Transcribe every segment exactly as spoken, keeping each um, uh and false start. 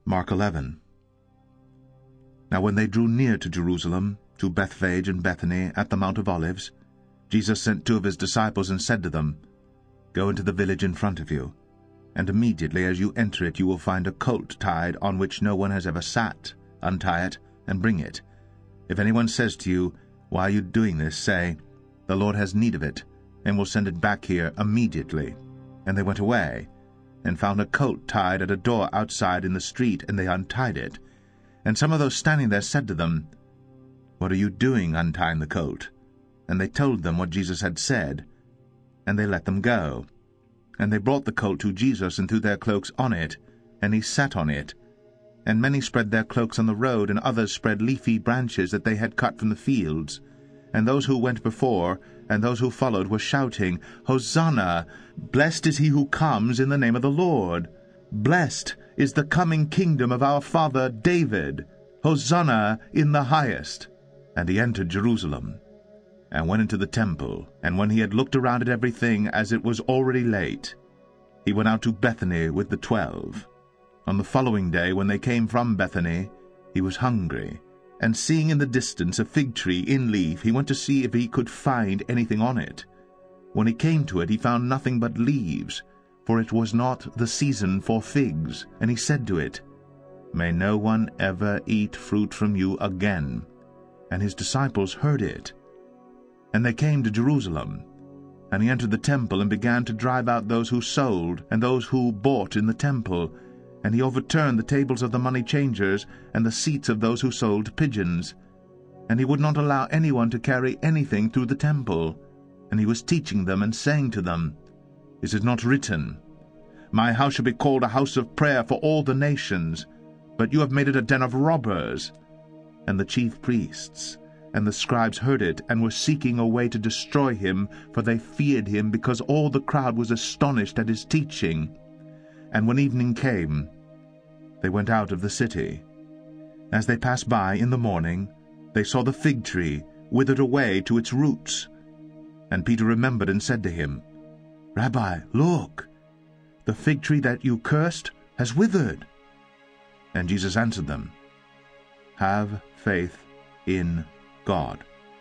Mark eleven. Now when they drew near to Jerusalem, to Bethphage and Bethany, at the Mount of Olives, Jesus sent two of his disciples and said to them, Go into the village in front of you, and immediately as you enter it you will find a colt tied on which no one has ever sat. Untie it, and bring it. If anyone says to you, Why are you doing this? Say, The Lord has need of it, and will send it back here immediately. And they went away, and found a colt tied at a door outside in the street, and they untied it. And some of those standing there said to them, What are you doing untying the colt? And they told them what Jesus had said, and they let them go. And they brought the colt to Jesus, and threw their cloaks on it, and he sat on it. And many spread their cloaks on the road, and others spread leafy branches that they had cut from the fields. And those who went before, and those who followed, were shouting, Hosanna! Blessed is he who comes in the name of the Lord! Blessed is the coming kingdom of our father David! Hosanna in the highest! And he entered Jerusalem, and went into the temple. And when he had looked around at everything, as it was already late, he went out to Bethany with the twelve. On the following day, when they came from Bethany, he was hungry. And seeing in the distance a fig tree in leaf, he went to see if he could find anything on it. When he came to it, he found nothing but leaves, for it was not the season for figs. And he said to it, May no one ever eat fruit from you again. And his disciples heard it. And they came to Jerusalem. And he entered the temple, and began to drive out those who sold, and those who bought in the temple. And he overturned the tables of the money changers, and the seats of those who sold pigeons. And he would not allow anyone to carry anything through the temple. And he was teaching them, and saying to them, Is it not written, My house shall be called a house of prayer for all the nations, but you have made it a den of robbers? And the chief priests and the scribes heard it, and were seeking a way to destroy him, for they feared him, because all the crowd was astonished at his teaching. And when evening came, they went out of the city. As they passed by in the morning, they saw the fig tree withered away to its roots. And Peter remembered and said to him, Rabbi, look, the fig tree that you cursed has withered. And Jesus answered them, Have faith in God.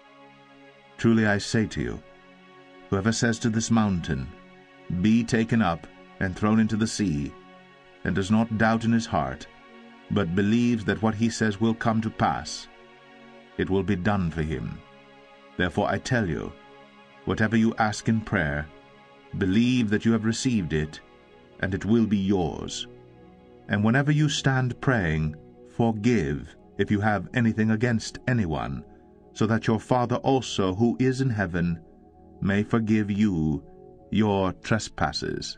Truly I say to you, whoever says to this mountain, Be taken up and thrown into the sea, and does not doubt in his heart, but believes that what he says will come to pass, it will be done for him. Therefore I tell you, whatever you ask in prayer, believe that you have received it, and it will be yours. And whenever you stand praying, forgive if you have anything against anyone, so that your Father also, who is in heaven, may forgive you your trespasses.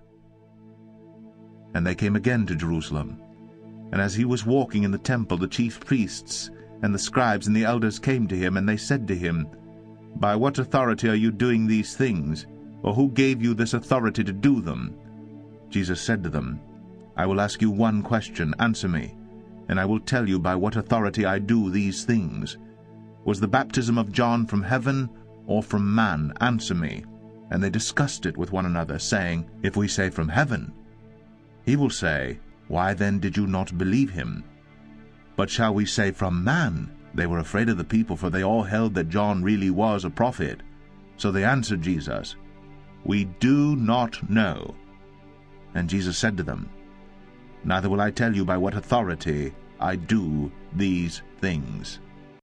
And they came again to Jerusalem. And as he was walking in the temple, the chief priests and the scribes and the elders came to him, and they said to him, By what authority are you doing these things? Or who gave you this authority to do them? Jesus said to them, I will ask you one question. Answer me, and I will tell you by what authority I do these things. Was the baptism of John from heaven or from man? Answer me. And they discussed it with one another, saying, If we say from heaven, he will say, Why then did you not believe him? But shall we say from man? They were afraid of the people, for they all held that John really was a prophet. So they answered Jesus, We do not know. And Jesus said to them, Neither will I tell you by what authority I do these things.